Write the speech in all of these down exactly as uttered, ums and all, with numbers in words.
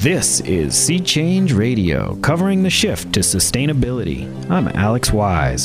This is Sea Change Radio, covering the shift to sustainability. I'm Alex Wise.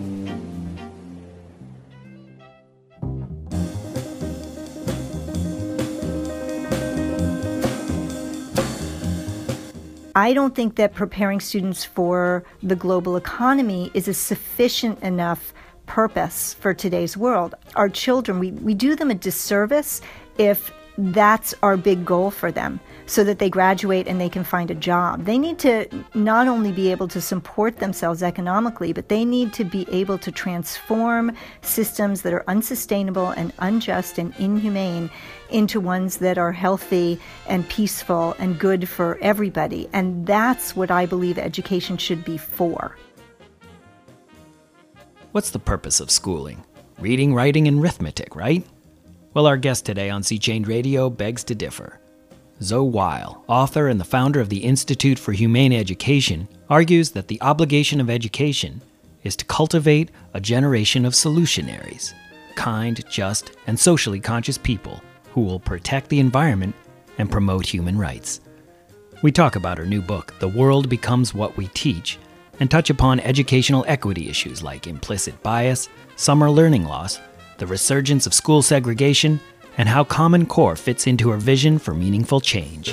I don't think that preparing students for the global economy is a sufficient enough purpose for today's world. Our children, we, we do them a disservice if that's our big goal for them, so that they graduate and they can find a job. They need to not only be able to support themselves economically, but they need to be able to transform systems that are unsustainable and unjust and inhumane into ones that are healthy and peaceful and good for everybody. And that's what I believe education should be for. What's the purpose of schooling? Reading, writing, and arithmetic, right? Well, our guest today on Sea Change Radio begs to differ. Zoe Weil, author and the founder of the Institute for Humane Education, argues that the obligation of education is to cultivate a generation of solutionaries, kind, just, and socially conscious people who will protect the environment and promote human rights. We talk about her new book, The World Becomes What We Teach, and touch upon educational equity issues like implicit bias, summer learning loss, the resurgence of school segregation, and how Common Core fits into her vision for meaningful change.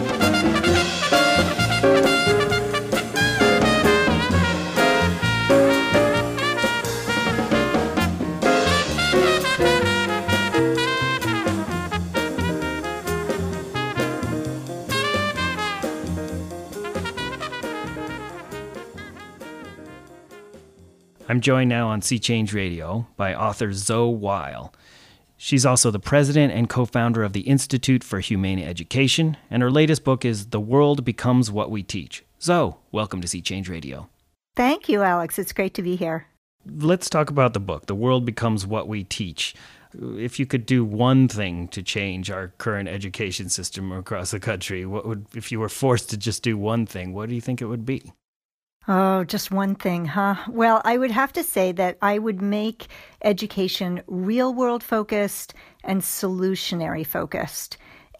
I'm joined now on Sea Change Radio by author Zoe Weil. She's also the president and co-founder of the Institute for Humane Education, and her latest book is The World Becomes What We Teach. Zoe, welcome to Sea Change Radio. Thank you, Alex. It's great to be here. Let's talk about the book, The World Becomes What We Teach. If you could do one thing to change our current education system across the country, what would, if you were forced to just do one thing, what do you think it would be? Oh, just one thing, huh? Well, I would have to say that I would make education real-world focused and solutionary focused.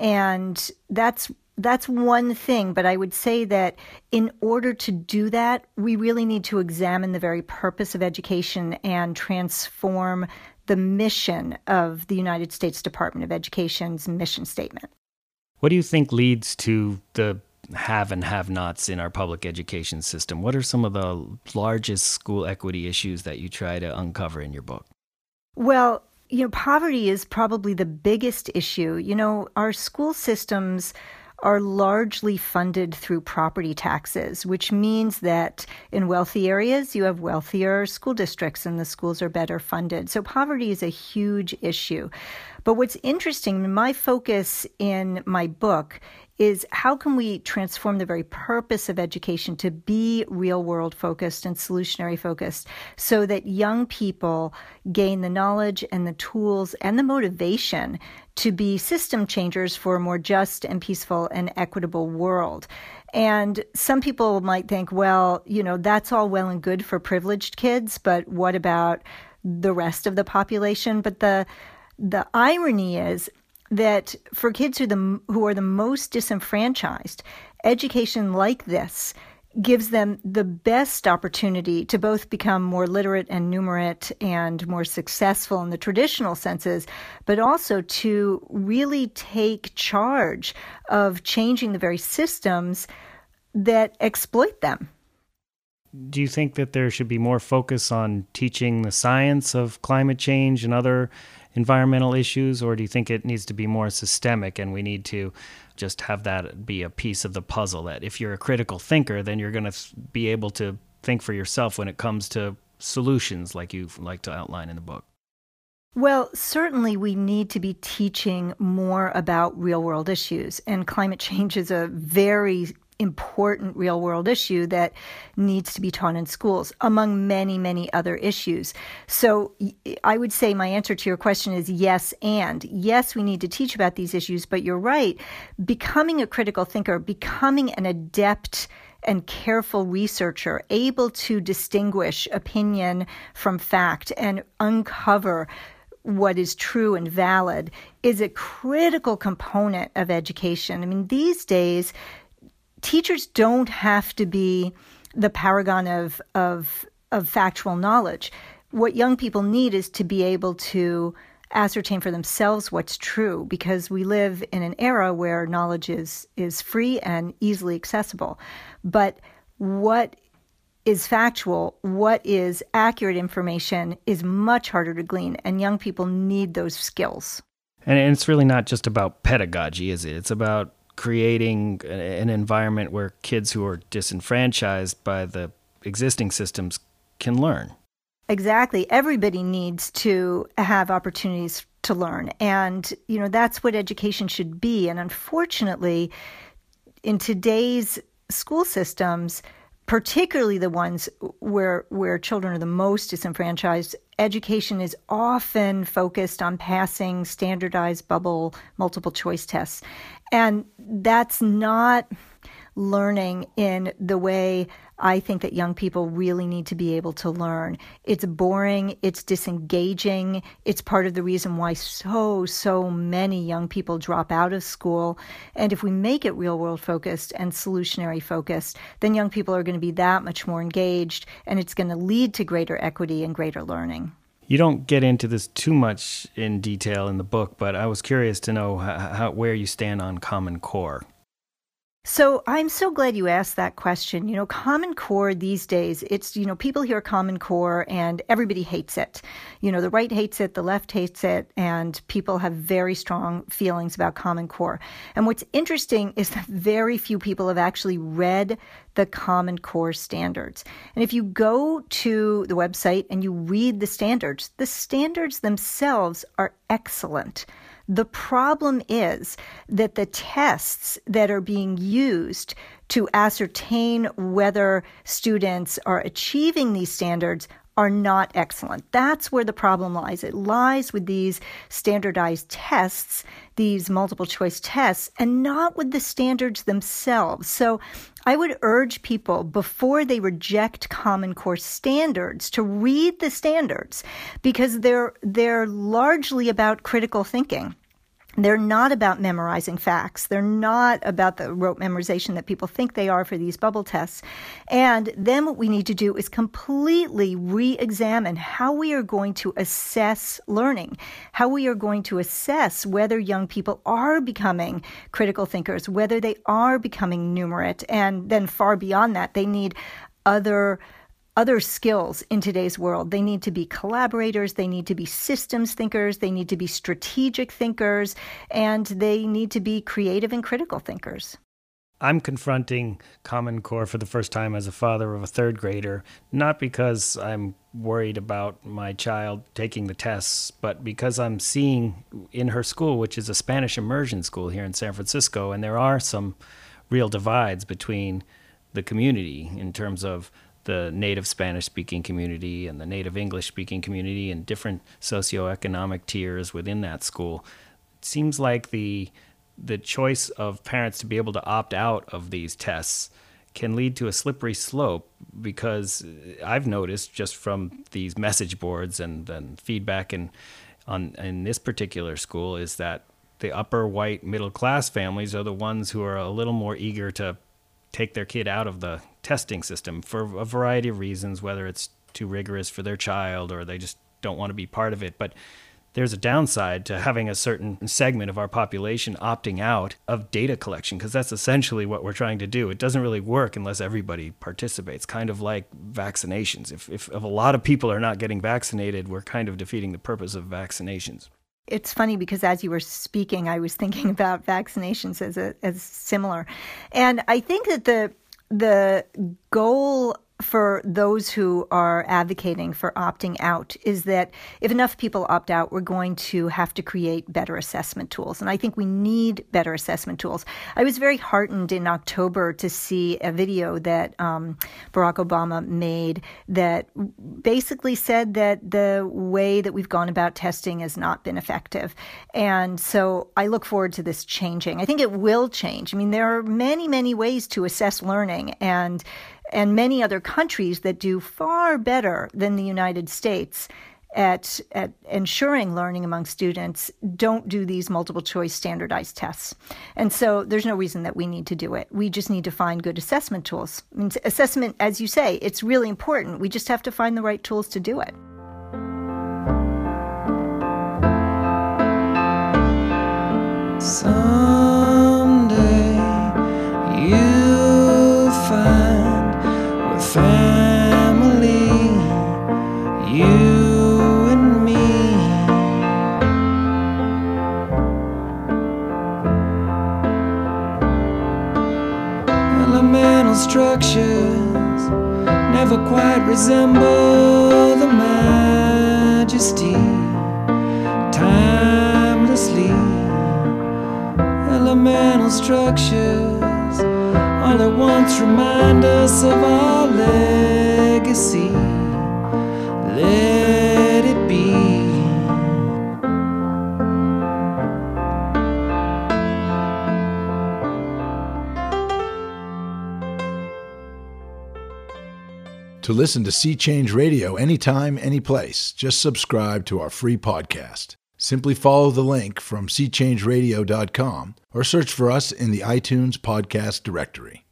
And that's that's one thing, but I would say that in order to do that, we really need to examine the very purpose of education and transform the mission of the United States Department of Education's mission statement. What do you think leads to the have and have-nots in our public education system? What are some of the largest school equity issues that you try to uncover in your book? Well, you know, poverty is probably the biggest issue. You know, our school systems are largely funded through property taxes, which means that in wealthy areas, you have wealthier school districts and the schools are better funded. So poverty is a huge issue. But what's interesting, my focus in my book is how can we transform the very purpose of education to be real-world focused and solutionary focused so that young people gain the knowledge and the tools and the motivation to be system changers for a more just and peaceful and equitable world. And some people might think, well, you know, that's all well and good for privileged kids, but what about the rest of the population? But the the irony is that for kids who are the who are the most disenfranchised, education like this gives them the best opportunity to both become more literate and numerate and more successful in the traditional senses, but also to really take charge of changing the very systems that exploit them. Do you think that there should be more focus on teaching the science of climate change and other environmental issues, or do you think it needs to be more systemic and we need to just have that be a piece of the puzzle, that if you're a critical thinker, then you're going to be able to think for yourself when it comes to solutions like you like to outline in the book? Well, certainly we need to be teaching more about real-world issues, and climate change is a very important real-world issue that needs to be taught in schools, among many, many other issues. So I would say my answer to your question is yes, and yes, we need to teach about these issues, but you're right. Becoming a critical thinker, becoming an adept and careful researcher, able to distinguish opinion from fact and uncover what is true and valid, is a critical component of education. I mean, these days, teachers don't have to be the paragon of, of, of factual knowledge. What young people need is to be able to ascertain for themselves what's true, because we live in an era where knowledge is, is free and easily accessible. But what is factual, what is accurate information is much harder to glean, and young people need those skills. And it's really not just about pedagogy, is it? It's about creating an environment where kids who are disenfranchised by the existing systems can learn. Exactly. Everybody needs to have opportunities to learn. And, you know, that's what education should be. And unfortunately, in today's school systems, particularly the ones where where children are the most disenfranchised, education is often focused on passing standardized bubble multiple choice tests. And that's not learning in the way I think that young people really need to be able to learn. It's boring, it's disengaging, it's part of the reason why so, so many young people drop out of school. And if we make it real-world focused and solutionary focused, then young people are going to be that much more engaged, and it's going to lead to greater equity and greater learning. You don't get into this too much in detail in the book, but I was curious to know how, how, where you stand on Common Core. So I'm so glad you asked that question. You know, Common Core these days, it's, you know, people hear Common Core and everybody hates it. You know, the right hates it, the left hates it, and people have very strong feelings about Common Core. And what's interesting is that very few people have actually read the Common Core standards. And if you go to the website and you read the standards, the standards themselves are excellent. The problem is that the tests that are being used to ascertain whether students are achieving these standards are not excellent. That's where the problem lies. It lies with these standardized tests, these multiple choice tests, and not with the standards themselves. So I would urge people, before they reject Common Core standards, to read the standards, because they're they're largely about critical thinking. They're not about memorizing facts. They're not about the rote memorization that people think they are for these bubble tests. And then what we need to do is completely re-examine how we are going to assess learning, how we are going to assess whether young people are becoming critical thinkers, whether they are becoming numerate. And then far beyond that, they need other other skills in today's world. They need to be collaborators, they need to be systems thinkers, they need to be strategic thinkers, and they need to be creative and critical thinkers. I'm confronting Common Core for the first time as a father of a third grader, not because I'm worried about my child taking the tests, but because I'm seeing in her school, which is a Spanish immersion school here in San Francisco, and there are some real divides between the community in terms of the native Spanish-speaking community and the native English-speaking community and different socioeconomic tiers within that school. It seems like the the choice of parents to be able to opt out of these tests can lead to a slippery slope, because I've noticed just from these message boards and, and feedback in, on, in this particular school is that the upper white middle-class families are the ones who are a little more eager to take their kid out of the testing system for a variety of reasons, whether it's too rigorous for their child or they just don't want to be part of it. But there's a downside to having a certain segment of our population opting out of data collection, because that's essentially what we're trying to do. It doesn't really work unless everybody participates, kind of like vaccinations. If, if, if a lot of people are not getting vaccinated, we're kind of defeating the purpose of vaccinations. It's funny because as you were speaking, I was thinking about vaccinations as a, as similar. And I think that the the goal for those who are advocating for opting out is that if enough people opt out, we're going to have to create better assessment tools. And I think we need better assessment tools. I was very heartened in October to see a video that um, Barack Obama made that basically said that the way that we've gone about testing has not been effective. And so I look forward to this changing. I think it will change. I mean, there are many, many ways to assess learning, and and many other countries that do far better than the United States at, at ensuring learning among students don't do these multiple choice standardized tests. And so there's no reason that we need to do it. We just need to find good assessment tools. I mean, assessment, as you say, it's really important. We just have to find the right tools to do it. Someday you'll find we're family, you and me. Elemental structures never quite resemble the majesty, timelessly. Elemental structures all at once remind us of our legacy. Let it be. To listen to Sea Change Radio anytime, anyplace, just subscribe to our free podcast. Simply follow the link from sea change radio dot com or search for us in the iTunes podcast directory.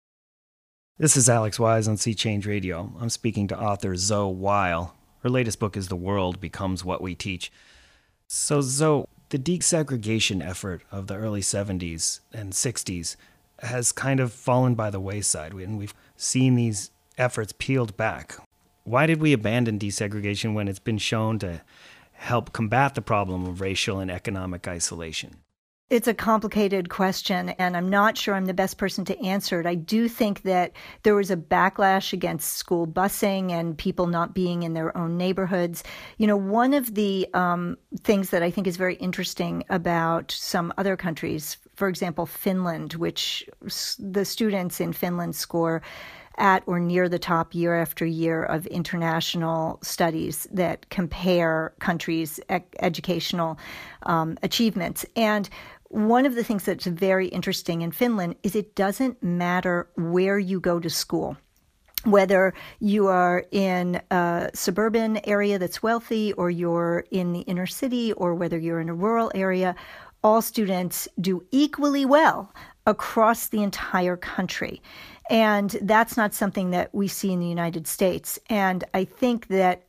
This is Alex Wise on Sea Change Radio. I'm speaking to author Zoe Weil. Her latest book is The World Becomes What We Teach. So Zoe, the desegregation effort of the early seventies and sixties has kind of fallen by the wayside, and we've seen these efforts peeled back. Why did we abandon desegregation when it's been shown to help combat the problem of racial and economic isolation? It's a complicated question, and I'm not sure I'm the best person to answer it. I do think that there was a backlash against school busing and people not being in their own neighborhoods. You know, one of the um, things that I think is very interesting about some other countries, for example, Finland, which the students in Finland score at or near the top year after year of international studies that compare countries' ec- educational um, achievements. And one of the things that's very interesting in Finland is it doesn't matter where you go to school. Whether you are in a suburban area that's wealthy or you're in the inner city or whether you're in a rural area, all students do equally well across the entire country. And that's not something that we see in the United States. And I think that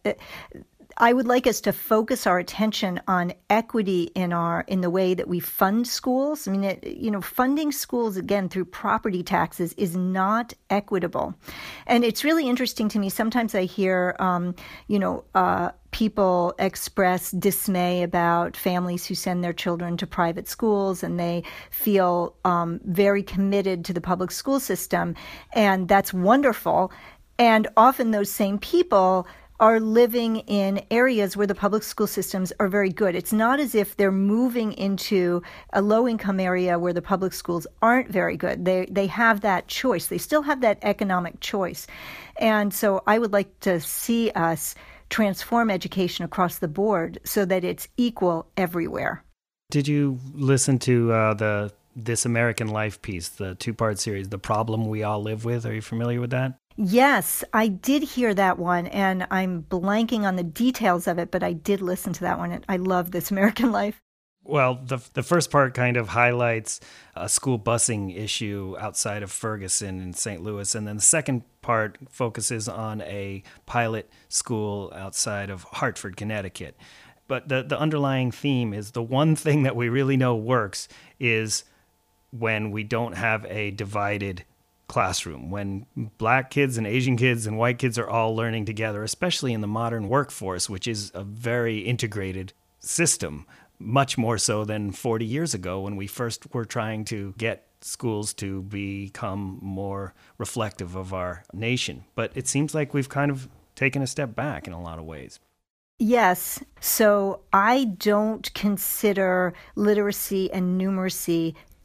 I would like us to focus our attention on equity in our in the way that we fund schools. I mean, it, you know, funding schools, again, through property taxes is not equitable. And it's really interesting to me. Sometimes I hear, um, you know, uh, people express dismay about families who send their children to private schools, and they feel um, very committed to the public school system. And that's wonderful. And often those same people are living in areas where the public school systems are very good. It's not as if they're moving into a low-income area where the public schools aren't very good. They they have that choice. They still have that economic choice. And so I would like to see us transform education across the board so that it's equal everywhere. Did you listen to uh, the This American Life piece, the two-part series, The Problem We All Live With? Are you familiar with that? Yes, I did hear that one, and I'm blanking on the details of it, but I did listen to that one, and I love This American Life. Well, the the first part kind of highlights a school busing issue outside of Ferguson in Saint Louis, and then the second part focuses on a pilot school outside of Hartford, Connecticut. But the, the underlying theme is the one thing that we really know works is when we don't have a divided classroom, when black kids and Asian kids and white kids are all learning together, especially in the modern workforce, which is a very integrated system, much more so than forty years ago when we first were trying to get schools to become more reflective of our nation. But it seems like we've kind of taken a step back in a lot of ways. Yes. So I don't consider literacy and numeracy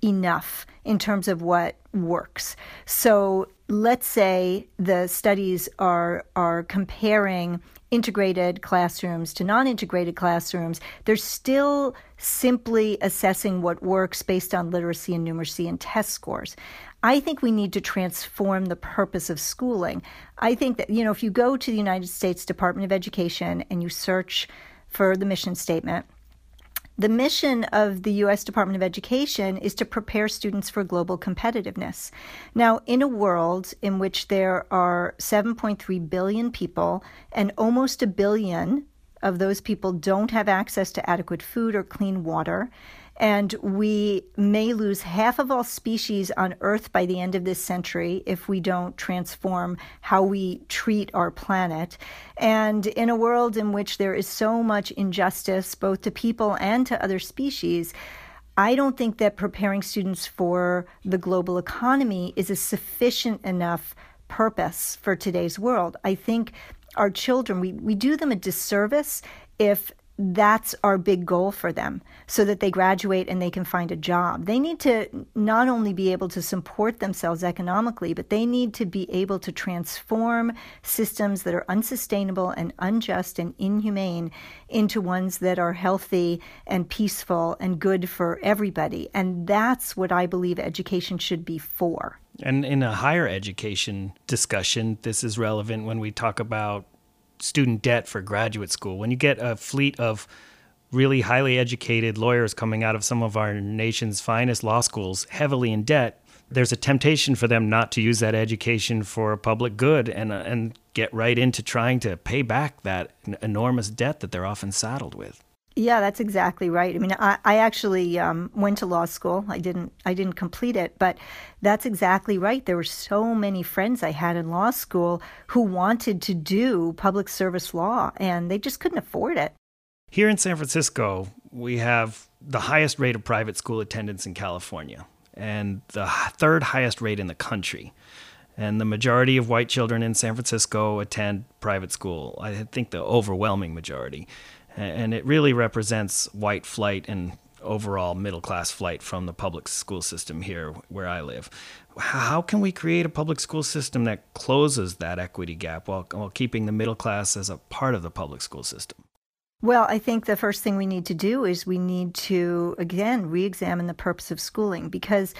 enough in terms of what works. So let's say the studies are are comparing integrated classrooms to non-integrated classrooms. They're still simply assessing what works based on literacy and numeracy and test scores. I think we need to transform the purpose of schooling. I think that, you know, if you go to the United States Department of Education and you search for the mission statement, the mission of the U S Department of Education is to prepare students for global competitiveness. Now, in a world in which there are seven point three billion people and almost a billion of those people don't have access to adequate food or clean water, and we may lose half of all species on Earth by the end of this century if we don't transform how we treat our planet. And in a world in which there is so much injustice, both to people and to other species, I don't think that preparing students for the global economy is a sufficient enough purpose for today's world. I think our children, we, we do them a disservice if that's our big goal for them, so that they graduate and they can find a job. They need to not only be able to support themselves economically, but they need to be able to transform systems that are unsustainable and unjust and inhumane into ones that are healthy and peaceful and good for everybody. And that's what I believe education should be for. And in a higher education discussion, this is relevant when we talk about student debt for graduate school. When you get a fleet of really highly educated lawyers coming out of some of our nation's finest law schools heavily in debt, there's a temptation for them not to use that education for public good and uh, and get right into trying to pay back that enormous debt that they're often saddled with. Yeah, that's exactly right. I mean, I, I actually um, went to law school. I didn't I didn't complete it, but that's exactly right. There were so many friends I had in law school who wanted to do public service law, and they just couldn't afford it. Here in San Francisco, we have the highest rate of private school attendance in California and the third highest rate in the country. And the majority of white children in San Francisco attend private school. I think the overwhelming majority. And it really represents white flight and overall middle-class flight from the public school system here where I live. How can we create a public school system that closes that equity gap while, while keeping the middle class as a part of the public school system? Well, I think the first thing we need to do is we need to, again, re-examine the purpose of schooling, because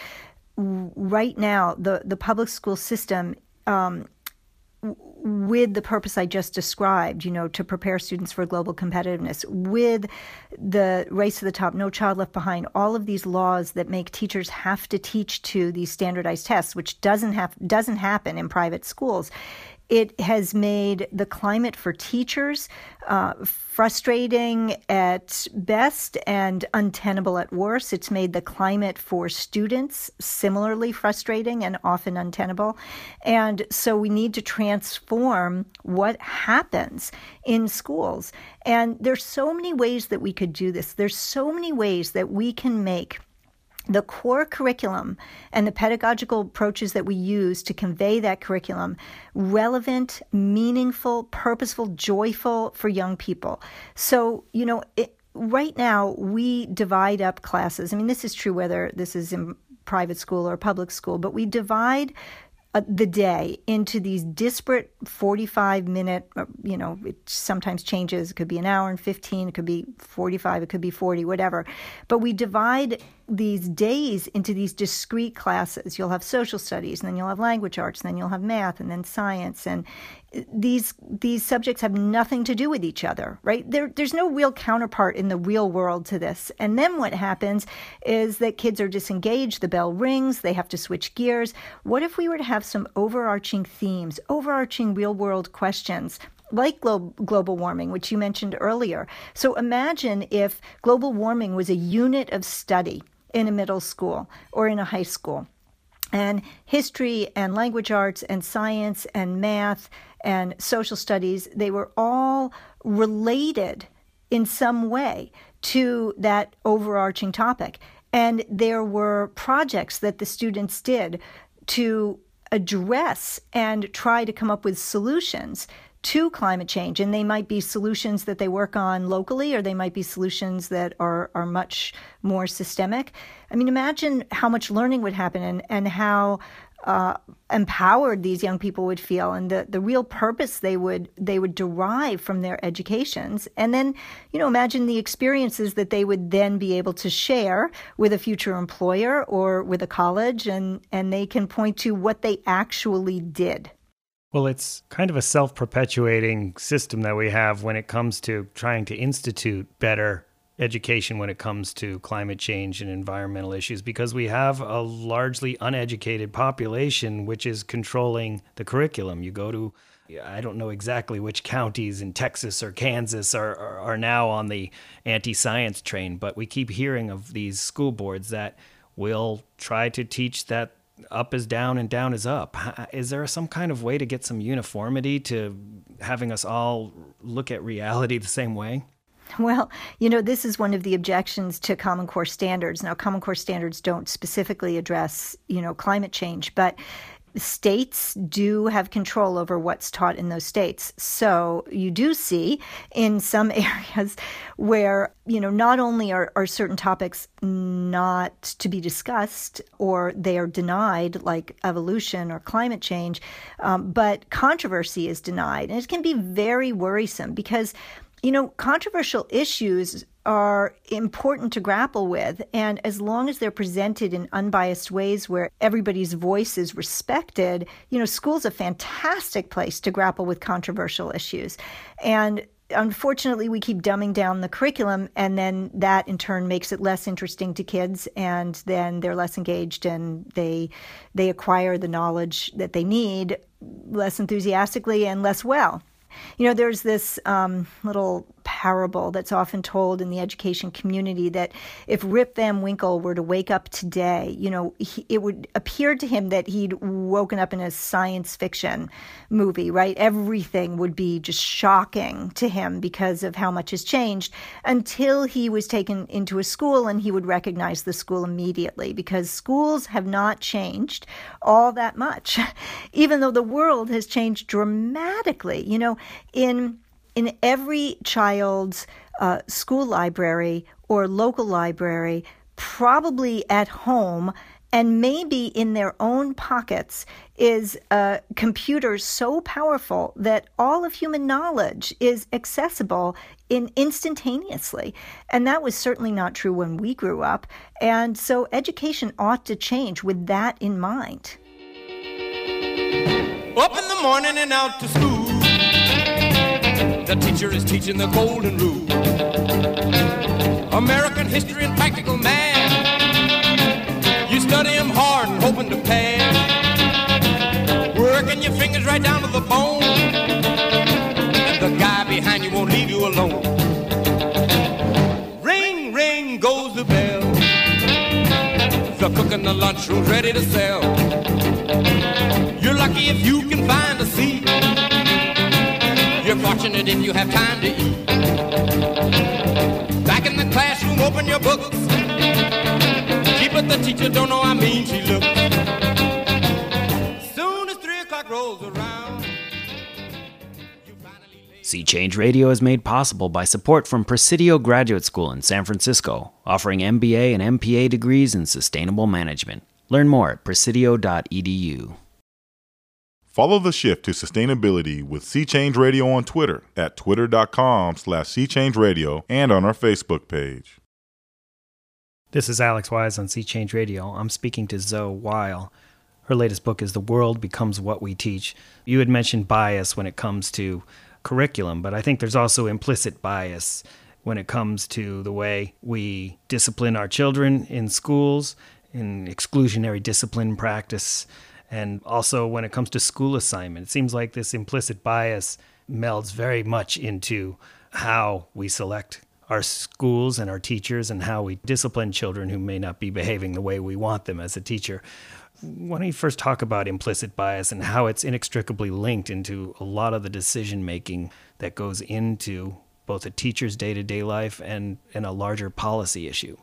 right now the, the public school system um, with the purpose I just described, you know, to prepare students for global competitiveness, with the Race to the Top, No Child Left Behind, all of these laws that make teachers have to teach to these standardized tests, which doesn't have doesn't happen in private schools. It has made the climate for teachers uh, frustrating at best and untenable at worst. It's made the climate for students similarly frustrating and often untenable. And so we need to transform what happens in schools. And there's so many ways that we could do this. There's so many ways that we can make the core curriculum and the pedagogical approaches that we use to convey that curriculum relevant, meaningful, purposeful, joyful for young people. So, you know, it, right now we divide up classes. I mean, this is true whether this is in private school or public school, but we divide Uh, the day into these disparate forty-five minute, uh, you know, it sometimes changes. It could be an hour and fifteen, it could be forty-five, it could be forty, whatever. But we divide these days into these discrete classes. You'll have social studies, and then you'll have language arts, and then you'll have math, and then science. And these these subjects have nothing to do with each other, right? There, there's no real counterpart in the real world to this. And then what happens is that kids are disengaged, the bell rings, they have to switch gears. What if we were to have some overarching themes, overarching real world questions, like glo- global warming, which you mentioned earlier? So imagine if global warming was a unit of study in a middle school or in a high school. And history and language arts and science and math and social studies, they were all related in some way to that overarching topic. And there were projects that the students did to address and try to come up with solutions to climate change. And they might be solutions that they work on locally, or they might be solutions that are, are much more systemic. I mean, imagine how much learning would happen and, and how uh, empowered these young people would feel, and the, the real purpose they would they would derive from their educations. And then, you know, imagine the experiences that they would then be able to share with a future employer or with a college, and, and they can point to what they actually did. Well, it's kind of a self-perpetuating system that we have when it comes to trying to institute better education when it comes to climate change and environmental issues, because we have a largely uneducated population which is controlling the curriculum. You go to, I don't know exactly which counties in Texas or Kansas are, are, are now on the anti-science train, but we keep hearing of these school boards that will try to teach that up is down and down is up. Is there some kind of way to get some uniformity to having us all look at reality the same way? Well, you know, this is one of the objections to Common Core standards. Now, Common Core standards don't specifically address, you know, climate change, but states do have control over what's taught in those states. So you do see in some areas where, you know, not only are, are certain topics not to be discussed or they are denied, like evolution or climate change, um, but controversy is denied. And it can be very worrisome because, you know, controversial issues are important to grapple with. And as long as they're presented in unbiased ways where everybody's voice is respected, you know, school's a fantastic place to grapple with controversial issues. And unfortunately, we keep dumbing down the curriculum, and then that in turn makes it less interesting to kids, and then they're less engaged and they they acquire the knowledge that they need less enthusiastically and less well. You know, there's this um, little parable that's often told in the education community that if Rip Van Winkle were to wake up today, you know, he, it would appear to him that he'd woken up in a science fiction movie, right? Everything would be just shocking to him because of how much has changed, until he was taken into a school and he would recognize the school immediately, because schools have not changed all that much, even though the world has changed dramatically. You know, in In every child's uh, school library or local library, probably at home, and maybe in their own pockets, is a computer so powerful that all of human knowledge is accessible in instantaneously. And that was certainly not true when we grew up. And so education ought to change with that in mind. Up in the morning and out to school. The teacher is teaching the golden rule. American history and practical math. You study them hard and hoping to pass. Working your fingers right down to the bone. And the guy behind you won't leave you alone. Ring, ring goes the bell. The cook in the lunchroom's ready to sell. You're lucky if you can find a seat. You're fortunate if you have time to eat. Back in the classroom, open your books. Gee, but the teacher don't know how mean she looks. Soon as three o'clock rolls around, you finally lay... Sea Change Radio is made possible by support from Presidio Graduate School in San Francisco, offering M B A and M P A degrees in sustainable management. Learn more at presidio dot e d u. Follow the shift to sustainability with Sea Change Radio on Twitter at twitter.com slash Sea Change Radio and on our Facebook page. This is Alex Wise on Sea Change Radio. I'm speaking to Zoe Weil. Her latest book is The World Becomes What We Teach. You had mentioned bias when it comes to curriculum, but I think there's also implicit bias when it comes to the way we discipline our children in schools, in exclusionary discipline practice, and also when it comes to school assignment. It seems like this implicit bias melds very much into how we select our schools and our teachers and how we discipline children who may not be behaving the way we want them as a teacher. Why don't you first talk about implicit bias and how it's inextricably linked into a lot of the decision-making that goes into both a teacher's day-to-day life and, and a larger policy issue?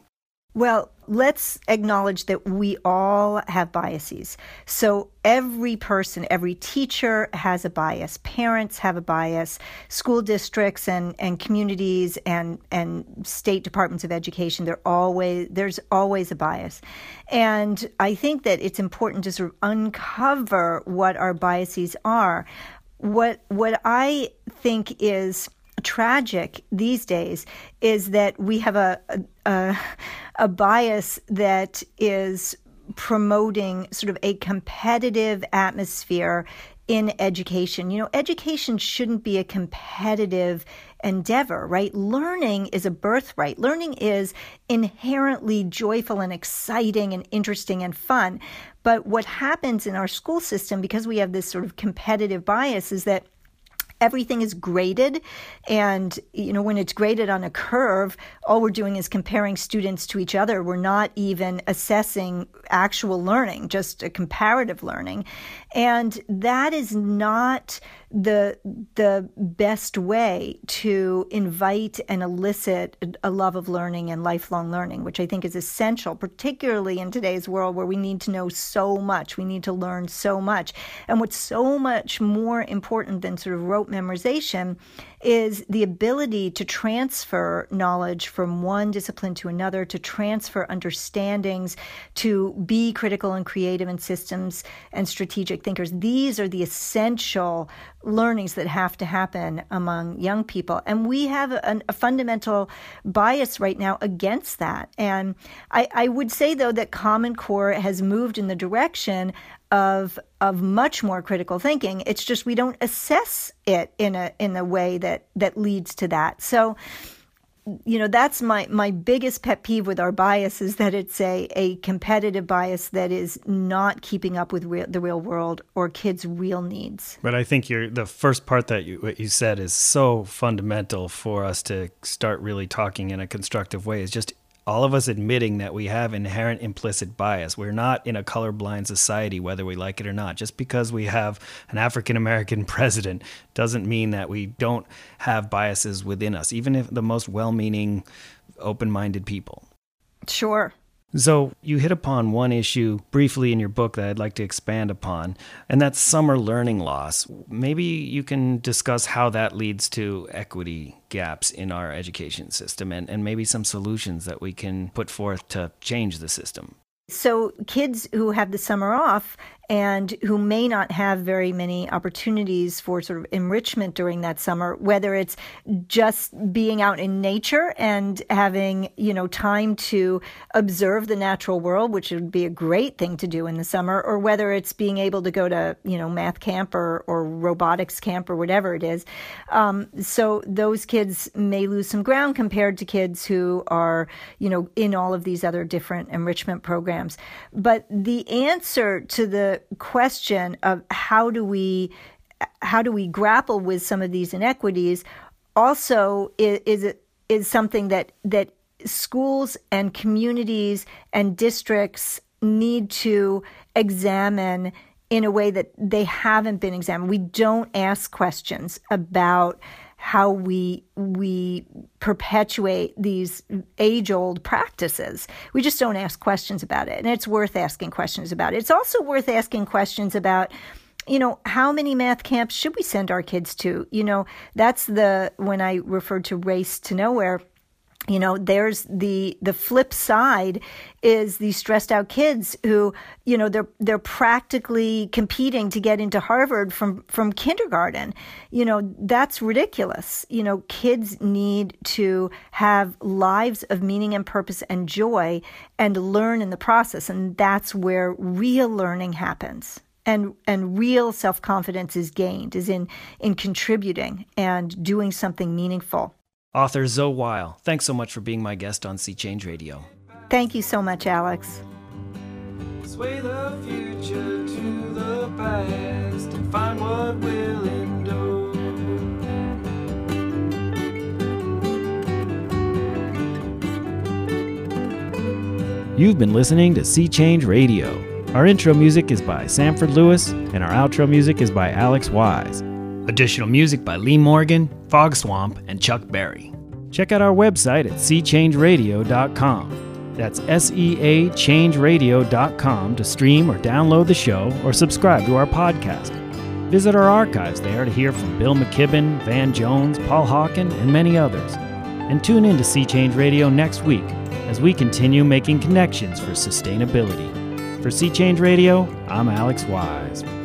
Well, let's acknowledge that we all have biases. So every person, every teacher has a bias. Parents have a bias. School districts and, and communities and, and state departments of education, they're always, there's always a bias. And I think that it's important to sort of uncover what our biases are. What, what I think is tragic these days is that we have a, a a bias that is promoting sort of a competitive atmosphere in education. You know, education shouldn't be a competitive endeavor, right? Learning is a birthright. Learning is inherently joyful and exciting and interesting and fun. But what happens in our school system, because we have this sort of competitive bias, is that everything is graded, and you know when it's graded on a curve, all we're doing is comparing students to each other. We're not even assessing actual learning, just a comparative learning, and that is not the the best way to invite and elicit a love of learning and lifelong learning, which I think is essential, particularly in today's world where we need to know so much, we need to learn so much, and what's so much more important than sort of rote memorization is the ability to transfer knowledge from one discipline to another, to transfer understandings, to be critical and creative in systems and strategic thinkers. These are the essential learnings that have to happen among young people. And we have a, a fundamental bias right now against that. And I, I would say, though, that Common Core has moved in the direction of of much more critical thinking. It's just we don't assess it in a in a way that that leads to that. So, you know, that's my my biggest pet peeve with our bias, is that it's a a competitive bias that is not keeping up with real, the real world or kids' real needs. But I think you're, the first part that you, what you said is so fundamental for us to start really talking in a constructive way, is just all of us admitting that we have inherent implicit bias. We're not in a colorblind society, whether we like it or not. Just because we have an African-American president doesn't mean that we don't have biases within us, even if the most well-meaning, open-minded people. Sure. So you hit upon one issue briefly in your book that I'd like to expand upon, and that's summer learning loss. Maybe you can discuss how that leads to equity gaps in our education system, and, and maybe some solutions that we can put forth to change the system. So kids who have the summer off and who may not have very many opportunities for sort of enrichment during that summer, whether it's just being out in nature and having, you know, time to observe the natural world, which would be a great thing to do in the summer, or whether it's being able to go to, you know, math camp or, or robotics camp or whatever it is. Um, so those kids may lose some ground compared to kids who are, you know, in all of these other different enrichment programs. But the answer to the question of how do we how do we grapple with some of these inequities also is is, is something that that schools and communities and districts need to examine in a way that they haven't been examined. We don't ask questions about how we we perpetuate these age-old practices. We just don't ask questions about it. And it's worth asking questions about it. It's also worth asking questions about, you know, how many math camps should we send our kids to? You know, that's the, when I referred to Race to Nowhere, you know, there's the the flip side is these stressed out kids who, you know, they're they're practically competing to get into Harvard from from kindergarten. You know, that's ridiculous. You know, kids need to have lives of meaning and purpose and joy and learn in the process. And that's where real learning happens. And and real self-confidence is gained, is in in contributing and doing something meaningful. Author Zoe Weil, thanks so much for being my guest on Sea Change Radio. Thank you so much, Alex. Sway the future to the past and find what will endure. You've been listening to Sea Change Radio. Our intro music is by Sanford Lewis, and our outro music is by Alex Wise. Additional music by Lee Morgan, Fog Swamp, and Chuck Berry. Check out our website at sea change radio dot com. That's S E A change radio dot com to stream or download the show or subscribe to our podcast. Visit our archives there to hear from Bill McKibben, Van Jones, Paul Hawken, and many others. And tune in to Sea Change Radio next week as we continue making connections for sustainability. For Sea Change Radio, I'm Alex Wise.